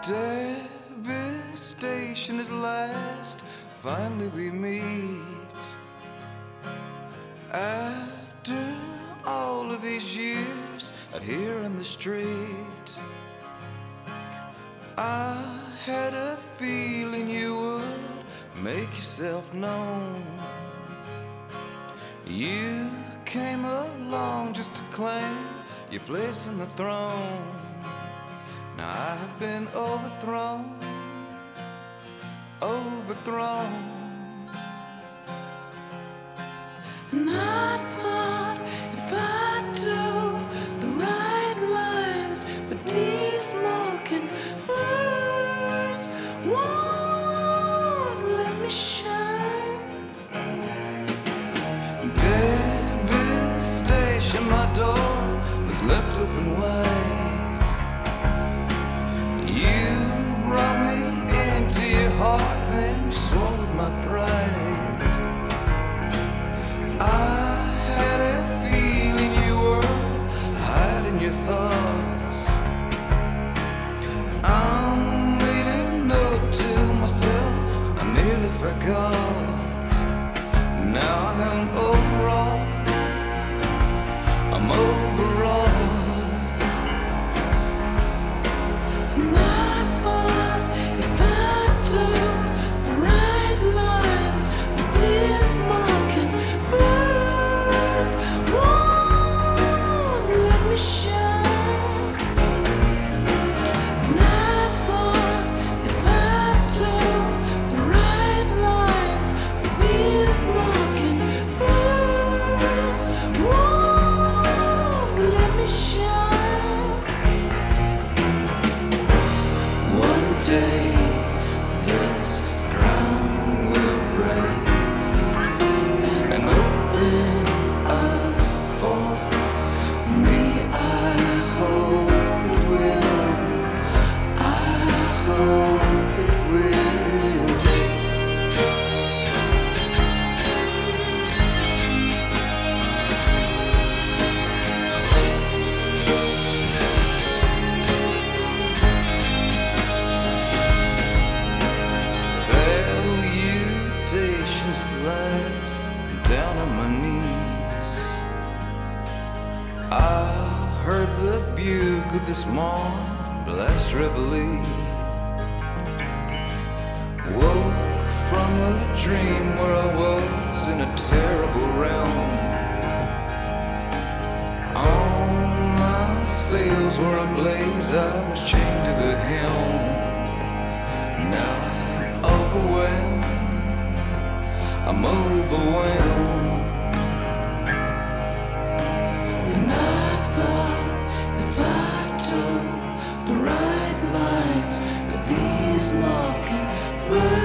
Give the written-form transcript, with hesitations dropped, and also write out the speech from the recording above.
Devastation at last, finally we meet. After all of these years out here in the street, I had a feeling you would make yourself known. You came along just to claim your place on the throne. Now I've been overthrown, overthrown. And I thought if I do the right lines, but these mockingbirds won't let me shine. Devastation, my door was left open wide. You brought me into your heart, then you swallowed my pride. I had a feeling you were hiding your thoughts. I made a note to myself, I nearly forgot. Now I'm overall, I'm overall. And I thought if I do the right lines, but these mockingbirds won't let me shine. And I thought if I do the right lines, but these mockingbirds won't let me shine. One day this ground will break and open up for me. I hope it will. I hope it will. Salutations at last, down on my knees. I heard the bugle this morning blast reveille. Woke from a dream where I was in a terrible realm. All my sails were ablaze, I was chained to the helm. Now I'm overwhelmed, I'm overwhelmed. And I thought if I took the right lines, but these mockingbirds